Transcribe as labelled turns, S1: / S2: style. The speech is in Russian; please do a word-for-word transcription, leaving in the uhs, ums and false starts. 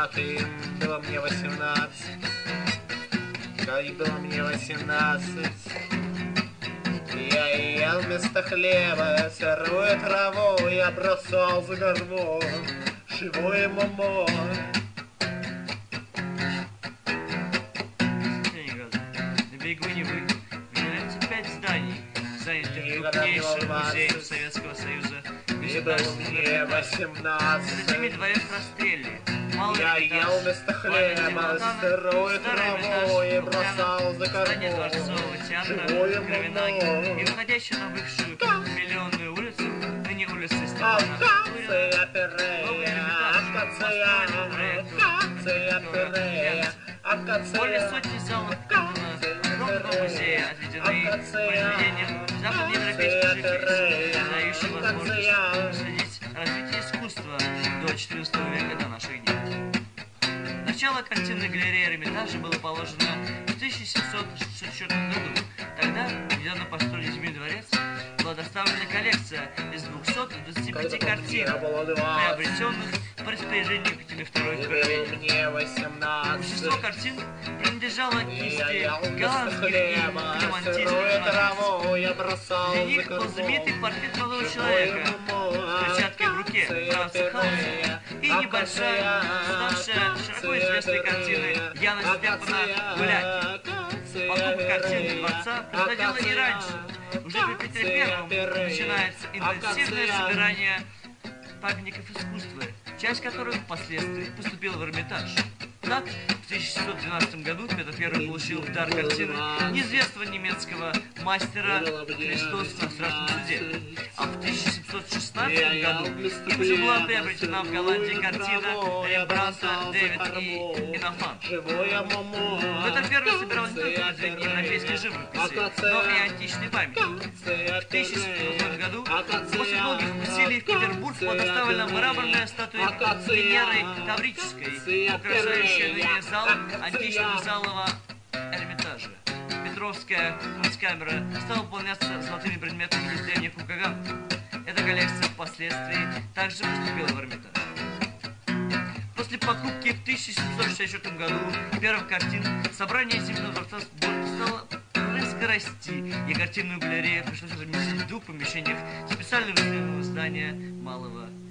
S1: девятым было мне восемнадцать. Когда было мне восемнадцать, я ел вместо хлеба сырую траву, я бросал за горбом живое мамо.
S2: На берегу Невы выделяются пять зданий, занятых крупнейшим музеем Советского Союза.
S1: И было мне восемнадцать.
S2: Затем дворец расстрельный.
S1: Я ел вместо хлеба сырую траву и бросал за
S2: здание
S1: корму
S2: Дворцового театра
S1: живое
S2: Кровенаги
S1: мамо.
S2: и выходящую на бывшую миллионную улицу, ныне улица Степана
S1: Акация Перея, акация, акация Перея,
S2: более
S1: акация.
S2: сотни залов огромного музея отведены произведениям западноевропейских живописцев, дающим возможность следить развитие искусства до четырнадцатого века до наших дней. Начало картинной галереи Эрмитажа было положено в тысяча семьсот шестьдесят четвёртом году. Тогда, недавно построенный Зимний дворец, была доставлена коллекция из двухсот двадцати пяти картин, приобретенных по распоряжению Екатерины второй Королевой. Большинство картин принадлежало кисти голландских и клемантийских художников. Среди них был знаменитый портрет молодого человека с перчаткой в руке Франца Халса и небольшая, ставшая широко известной картины Яна Степана «Гуляки». Покупка картин дворца происходила и раньше. Уже при Петре Первом начинается интенсивное собирание памятников искусства, часть которых впоследствии поступила в Эрмитаж. Так, в тысяча семьсот двенадцатом году Петр Первый получил в дар картины неизвестного немецкого мастера «Христос на страшном суде». А в тысяча семьсот шестнадцатом году им же была приобретена в Голландии картина Рембрандта «Дэвид и Инофант». Петр Первый собирал не только произведения европейской живописи, но и античной памяти. В тысяча семьсот восьмом году, после долгих усилий, в Петербург была доставлена мраморная статуя Венеры Таврической, украшающая ныне зал античного залова Эрмитажа. Петровская камера стала выполняться золотыми предметами из древних Кукаган. Эта коллекция впоследствии также поступила в Эрмитаж. После покупки в тысяча семьсот шестьдесят четвёртом году первых картин собрание Зимнего дворца стало резко расти, и картинную галерею пришлось разместить в двух помещениях специально выделенного здания Малого